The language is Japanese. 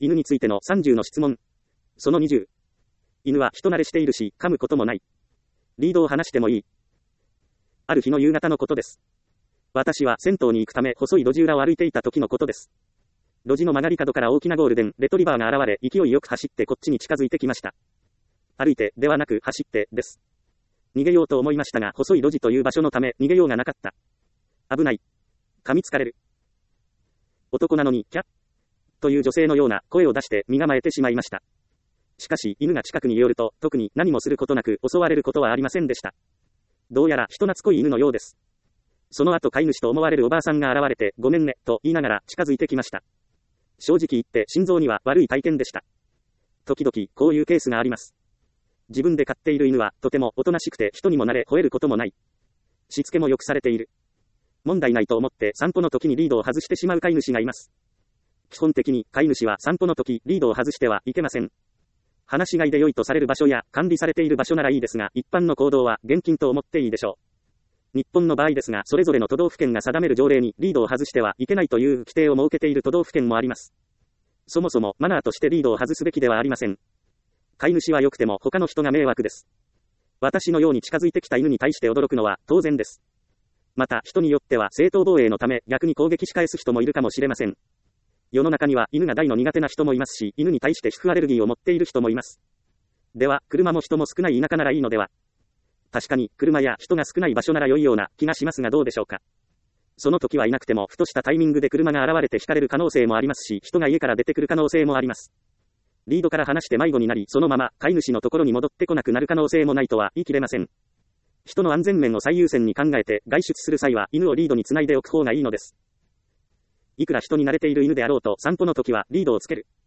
犬についての30の質問。その20。犬は人慣れしているし、噛むこともない。リードを離してもいい。ある日の夕方のことです。私は銭湯に行くため細い路地裏を歩いていた時のことです。路地の曲がり角から大きなゴールデンレトリバーが現れ、勢いよく走ってこっちに近づいてきました。歩いてではなく走ってです。逃げようと思いましたが、細い路地という場所のため逃げようがなかった。危ない。噛みつかれる。男なのに、キャッという女性のような声を出して身構えてしまいました。しかし、犬が近くに寄ると、特に何もすることなく襲われることはありませんでした。どうやら人懐っこい犬のようです。その後飼い主と思われるおばあさんが現れて、ごめんね、と言いながら近づいてきました。正直言って心臓には悪い体験でした。時々こういうケースがあります。自分で飼っている犬はとてもおとなしくて人にも慣れ吠えることもない。しつけもよくされている。問題ないと思って散歩の時にリードを外してしまう飼い主がいます。基本的に飼い主は散歩の時リードを外してはいけません。放し飼いで良いとされる場所や管理されている場所ならいいですが、一般の行動は厳禁と思っていいでしょう。日本の場合ですが、それぞれの都道府県が定める条例にリードを外してはいけないという規定を設けている都道府県もあります。そもそもマナーとしてリードを外すべきではありません。飼い主は良くても他の人が迷惑です。私のように近づいてきた犬に対して驚くのは当然です。また人によっては正当防衛のため逆に攻撃し返す人もいるかもしれません。世の中には犬が大の苦手な人もいますし、犬に対して皮膚アレルギーを持っている人もいます。では、車も人も少ない田舎ならいいのでは。確かに、車や人が少ない場所なら良いような気がしますがどうでしょうか。その時はいなくても、ふとしたタイミングで車が現れてひかれる可能性もありますし、人が家から出てくる可能性もあります。リードから離して迷子になり、そのまま飼い主のところに戻ってこなくなる可能性もないとは言い切れません。人の安全面を最優先に考えて、外出する際は犬をリードにつないでおく方がいいのです。いくら人に慣れている犬であろうと散歩の時はリードをつける。